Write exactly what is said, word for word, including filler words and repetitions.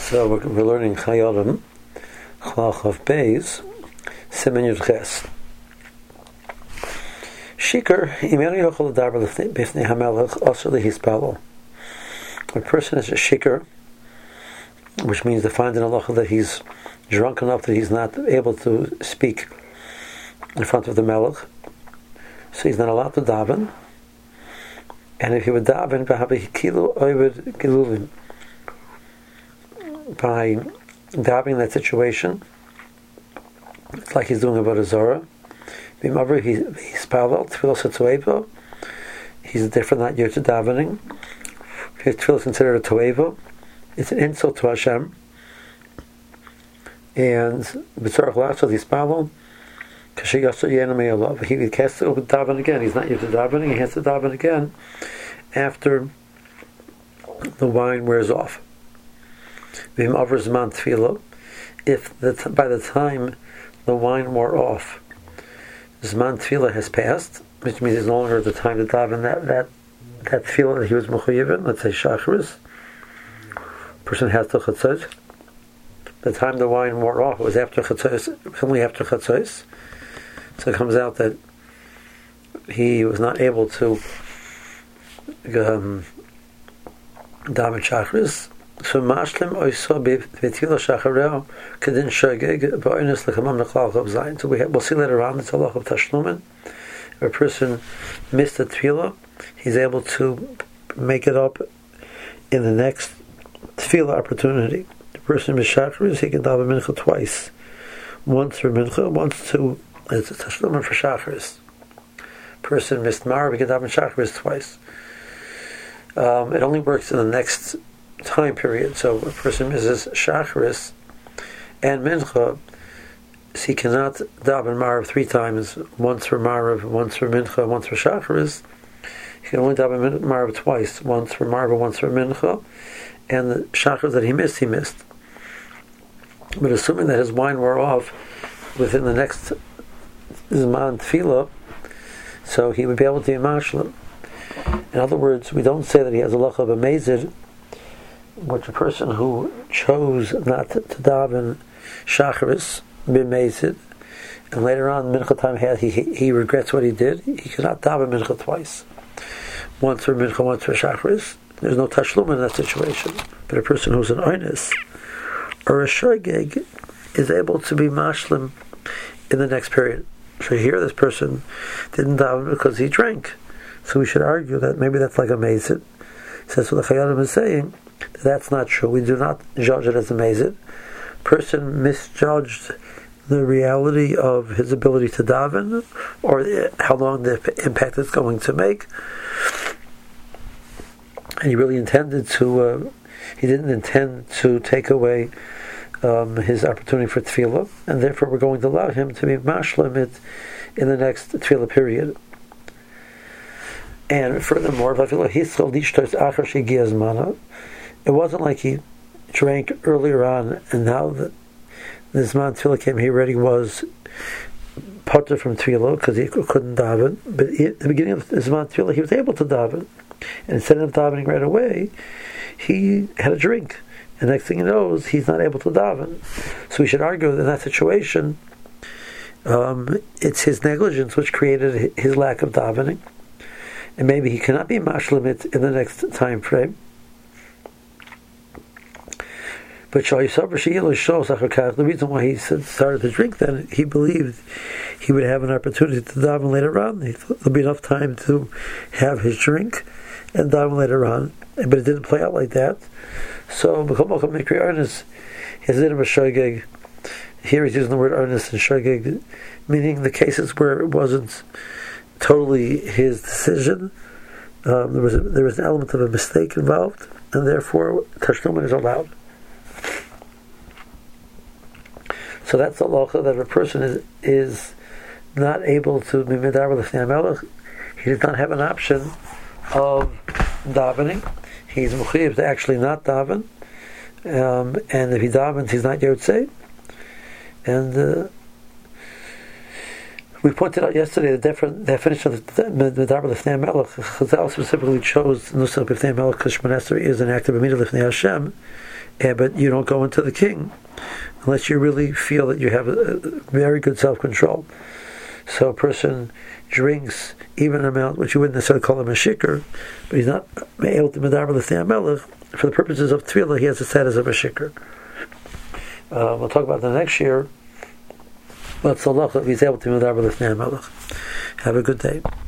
So we're, we're learning Chayodim, Chlach of Beis, Simen Yud Ches. Shikar, Imenu Yochel Daber Bifnei Hamelech, also the Hispalo. A person is a shikar, which means to find in halacha that he's drunk enough that he's not able to speak in front of the melech, so he's not allowed to daven. And if he would daven, by davening in that situation, it's like he's doing about a Zorah. He's he's different, not yet to davening. His tefillah is considered a toeva. It's an insult to Hashem. And b'tzarach la'asod hispalo, kasher yasod yenamei alav. He has to daven again. He's not yet to davening. He has to daven again after the wine wears off. V'im aver zman tefillah. If the t- by the time the wine wore off, zman tefillah has passed, which means it's no longer the time to daven that that that tefillah that he was mechuyev in. Let's say shacharis. Person has to chatzos. The time the wine wore off, it was after chatzos, only after chatzos. So it comes out that he was not able to um, daven shacharis. So mashlim oiso b'tefillah shachareo kedin shogeg ba'onis lechamam nechlal chav zayin. So we have, we'll see later on. It's a halach of tashlumin. If a person missed the tefillah, he's able to make it up in the next tefillah opportunity. The person mishacharis, he can daven mincha twice, once for mincha, once to it's a tashlumin for shacharis. Person missed mar, he can daven shacharis twice. Um, it only works in the next time period. So a person misses shacharis and mincha, he cannot daven Marav three times, once for Marav, once for Mincha, once for Shacharis. He can only daven Marav twice, once for Marav, once for Mincha, and the Shacharis that he missed, he missed. But assuming that his wine wore off within the next Zman Tefillah, so he would be able to be Mashlim. In other words, we don't say that he has a Lach of a Mezid, which a person who chose not to, to daven Shacharis, b'mezid, and later on mincha time had he he regrets what he did. He cannot daven mincha twice, once for mincha, once for shacharis. There's no tashlum in that situation. But a person who's an oinus or a shogeg is able to be mashlim in the next period. So here, this person didn't daven because he drank. So we should argue that maybe that's like a mezid. So that's what the Chayadim is saying. That's not true. We do not judge it as a mezid. Person misjudged the reality of his ability to daven, or how long the impact it's going to make, and he really intended to. Uh, he didn't intend to take away um, his opportunity for tefillah, and therefore we're going to allow him to be mashlim it in the next tefillah period. And furthermore, it wasn't like he drank earlier on, and now that the Zman Tefillah came, he already was potter from Tefillah because he couldn't daven. But at the beginning of the Zman Tefillah, he was able to daven, and instead of davening right away, he had a drink. And next thing he knows, he's not able to daven. So we should argue that in that situation, um, it's his negligence which created his lack of davening, and maybe he cannot be mashlimit in the next time frame. But the reason why he started to drink then, he believed he would have an opportunity to daven later on. There'll be enough time to have his drink and daven later on. But it didn't play out like that. So, here he's using the word earnest and shogeg, meaning the cases where it wasn't totally his decision. Um, there was a, there was an element of a mistake involved, and therefore tashlumin is allowed. So that's the halacha that if a person is is not able to be medaber l'fnei hamelech, he does not have an option of davening. He's mechuyev to actually not daven, um, and if he davens, he's not yotzei. And uh, we pointed out yesterday the different definition of medaber l'fnei hamelech. Chazal specifically chose nusach b'fnei hamelech because Shemona Esrei is an act of medaber l'fnei Hashem. uh, but you don't go into the king unless you really feel that you have a, a very good self-control. So a person drinks even an amount which you wouldn't necessarily call him a shikr, but he's not able to medaber l'fnei melech. For the purposes of tefillah, he has the status of a shikr. Uh, we'll talk about the next year. What's the halacha if he's able to medaber l'fnei melech? Have a good day.